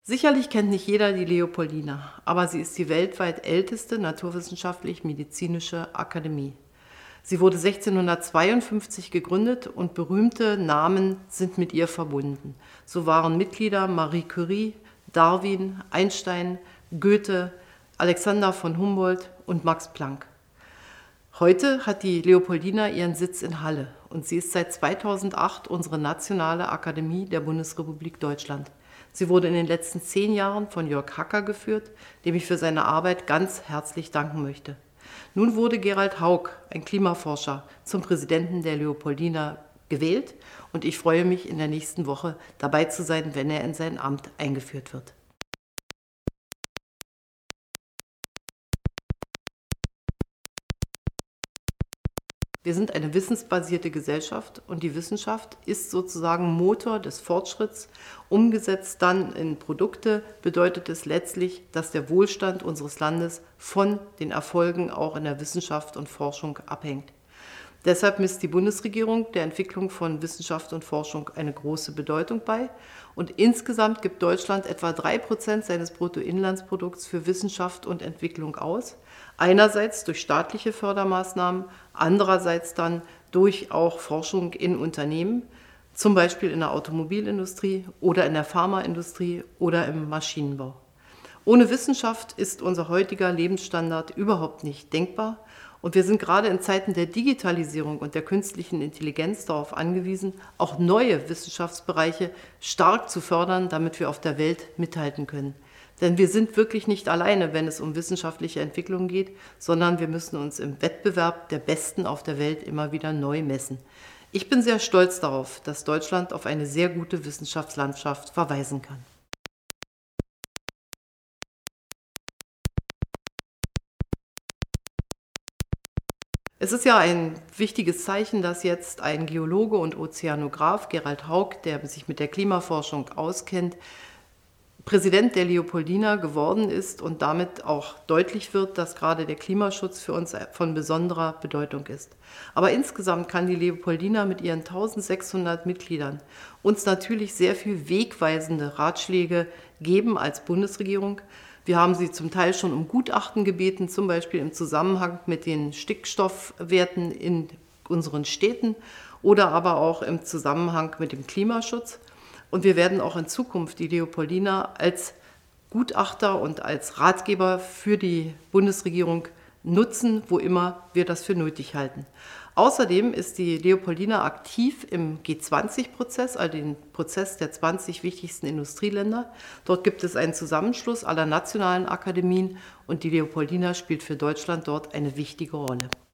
Sicherlich kennt nicht jeder die Leopoldina, aber sie ist die weltweit älteste naturwissenschaftlich-medizinische Akademie. Sie wurde 1652 gegründet und berühmte Namen sind mit ihr verbunden. So waren Mitglieder Marie Curie, Darwin, Einstein, Goethe, Alexander von Humboldt und Max Planck. Heute hat die Leopoldina ihren Sitz in Halle und sie ist seit 2008 unsere nationale Akademie der Bundesrepublik Deutschland. Sie wurde in den letzten 10 Jahren von Jörg Hacker geführt, dem ich für seine Arbeit ganz herzlich danken möchte. Nun wurde Gerald Haug, ein Klimaforscher, zum Präsidenten der Leopoldina gewählt und ich freue mich, in der nächsten Woche dabei zu sein, wenn er in sein Amt eingeführt wird. Wir sind eine wissensbasierte Gesellschaft und die Wissenschaft ist sozusagen Motor des Fortschritts. Umgesetzt dann in Produkte bedeutet es letztlich, dass der Wohlstand unseres Landes von den Erfolgen auch in der Wissenschaft und Forschung abhängt. Deshalb misst die Bundesregierung der Entwicklung von Wissenschaft und Forschung eine große Bedeutung bei. Und insgesamt gibt Deutschland etwa 3% seines Bruttoinlandsprodukts für Wissenschaft und Entwicklung aus. Einerseits durch staatliche Fördermaßnahmen, andererseits dann durch auch Forschung in Unternehmen, zum Beispiel in der Automobilindustrie oder in der Pharmaindustrie oder im Maschinenbau. Ohne Wissenschaft ist unser heutiger Lebensstandard überhaupt nicht denkbar. Und wir sind gerade in Zeiten der Digitalisierung und der künstlichen Intelligenz darauf angewiesen, auch neue Wissenschaftsbereiche stark zu fördern, damit wir auf der Welt mithalten können. Denn wir sind wirklich nicht alleine, wenn es um wissenschaftliche Entwicklung geht, sondern wir müssen uns im Wettbewerb der Besten auf der Welt immer wieder neu messen. Ich bin sehr stolz darauf, dass Deutschland auf eine sehr gute Wissenschaftslandschaft verweisen kann. Es ist ja ein wichtiges Zeichen, dass jetzt ein Geologe und Ozeanograf, Gerald Haug, der sich mit der Klimaforschung auskennt, Präsident der Leopoldina geworden ist und damit auch deutlich wird, dass gerade der Klimaschutz für uns von besonderer Bedeutung ist. Aber insgesamt kann die Leopoldina mit ihren 1600 Mitgliedern uns natürlich sehr viel wegweisende Ratschläge geben als Bundesregierung. Wir haben sie zum Teil schon um Gutachten gebeten, zum Beispiel im Zusammenhang mit den Stickstoffwerten in unseren Städten oder aber auch im Zusammenhang mit dem Klimaschutz. Und wir werden auch in Zukunft die Leopoldina als Gutachter und als Ratgeber für die Bundesregierung nutzen, wo immer wir das für nötig halten. Außerdem ist die Leopoldina aktiv im G20-Prozess, also den Prozess der 20 wichtigsten Industrieländer. Dort gibt es einen Zusammenschluss aller nationalen Akademien und die Leopoldina spielt für Deutschland dort eine wichtige Rolle.